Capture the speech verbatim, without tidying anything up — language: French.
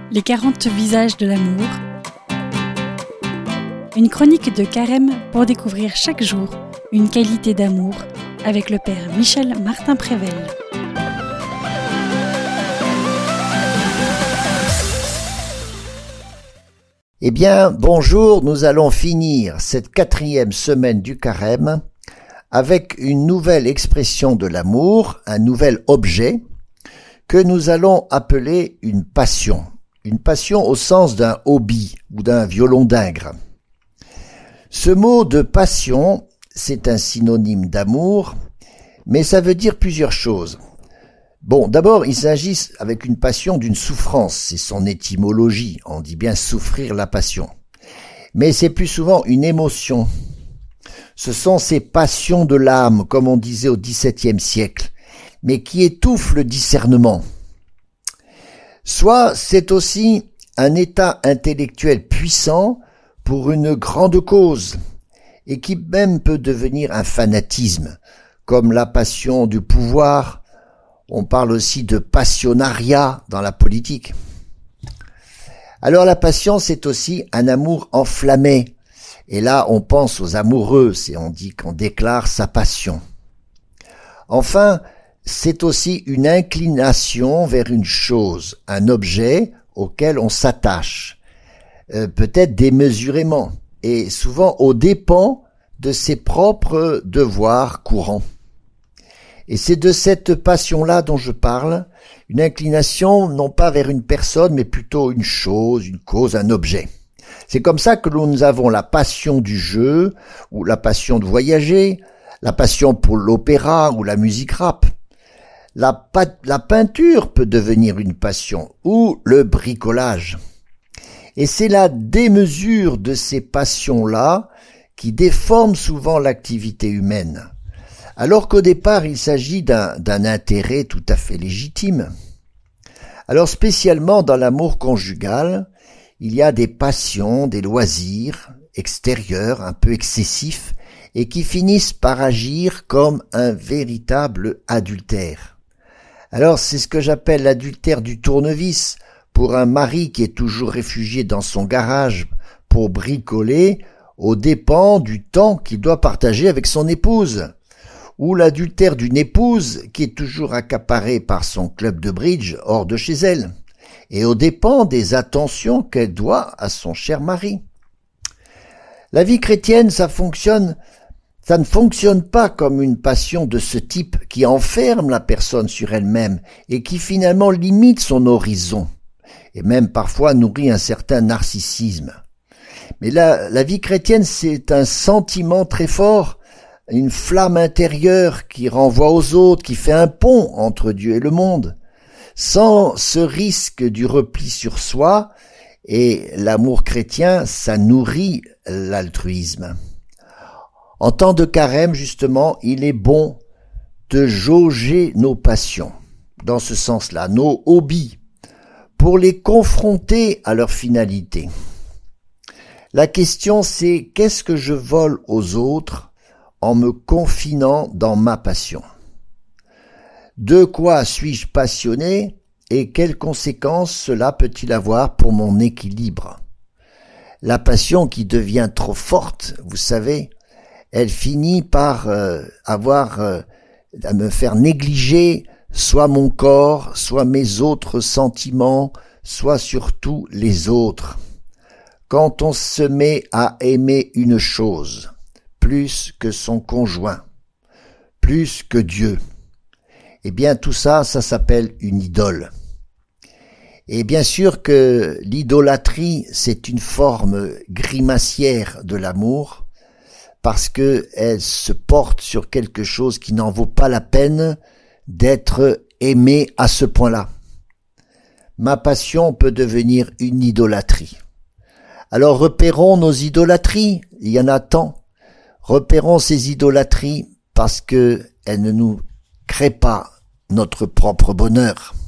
Les quarante visages de l'amour. Une chronique de Carême pour découvrir chaque jour une qualité d'amour avec le père Michel Martin-Prével. Eh bien, bonjour, nous allons finir cette quatrième semaine du Carême avec une nouvelle expression de l'amour, un nouvel objet que nous allons appeler une passion. Une passion au sens d'un hobby ou d'un violon d'Ingres. Ce mot de passion, c'est un synonyme d'amour, mais ça veut dire plusieurs choses. Bon, d'abord, il s'agit avec une passion d'une souffrance, c'est son étymologie, on dit bien souffrir la passion. Mais c'est plus souvent une émotion. Ce sont ces passions de l'âme, comme on disait au dix-septième siècle, mais qui étouffent le discernement. Soit c'est aussi un état intellectuel puissant pour une grande cause, et qui même peut devenir un fanatisme, comme la passion du pouvoir. On parle aussi de passionnariat dans la politique. Alors la passion, c'est aussi un amour enflammé. Et là, on pense aux amoureux, et on dit qu'on déclare sa passion. Enfin, c'est aussi une inclination vers une chose, un objet auquel on s'attache, euh, peut-être démesurément, et souvent aux dépens de ses propres devoirs courants. Et c'est de cette passion-là dont je parle, une inclination non pas vers une personne, mais plutôt une chose, une cause, un objet. C'est comme ça que nous avons la passion du jeu, ou la passion de voyager, la passion pour l'opéra ou la musique rap. La, pa- la peinture peut devenir une passion, ou le bricolage. Et c'est la démesure de ces passions-là qui déforme souvent l'activité humaine. Alors qu'au départ, il s'agit d'un, d'un intérêt tout à fait légitime. Alors spécialement dans l'amour conjugal, il y a des passions, des loisirs extérieurs, un peu excessifs, et qui finissent par agir comme un véritable adultère. Alors c'est ce que j'appelle l'adultère du tournevis, pour un mari qui est toujours réfugié dans son garage pour bricoler, aux dépens du temps qu'il doit partager avec son épouse. Ou l'adultère d'une épouse qui est toujours accaparée par son club de bridge hors de chez elle, et aux dépens des attentions qu'elle doit à son cher mari. La vie chrétienne, ça fonctionne, ça ne fonctionne pas comme une passion de ce type qui enferme la personne sur elle-même et qui finalement limite son horizon, et même parfois nourrit un certain narcissisme. Mais la, la vie chrétienne, c'est un sentiment très fort, une flamme intérieure qui renvoie aux autres, qui fait un pont entre Dieu et le monde, sans ce risque du repli sur soi, et l'amour chrétien, ça nourrit l'altruisme. En temps de carême, justement, il est bon de jauger nos passions, dans ce sens-là, nos hobbies, pour les confronter à leur finalité. La question, c'est qu'est-ce que je vole aux autres en me confinant dans ma passion? De quoi suis-je passionné et quelles conséquences cela peut-il avoir pour mon équilibre? La passion qui devient trop forte, vous savez, elle finit par euh, avoir euh, à me faire négliger soit mon corps, soit mes autres sentiments, soit surtout les autres. Quand on se met à aimer une chose, plus que son conjoint, plus que Dieu, eh bien tout ça, ça s'appelle une idole. Et bien sûr que l'idolâtrie, c'est une forme grimacière de l'amour, parce que elle se porte sur quelque chose qui n'en vaut pas la peine d'être aimé à ce point-là. Ma passion peut devenir une idolâtrie. Alors repérons nos idolâtries, il y en a tant. Repérons ces idolâtries parce que elles ne nous créent pas notre propre bonheur.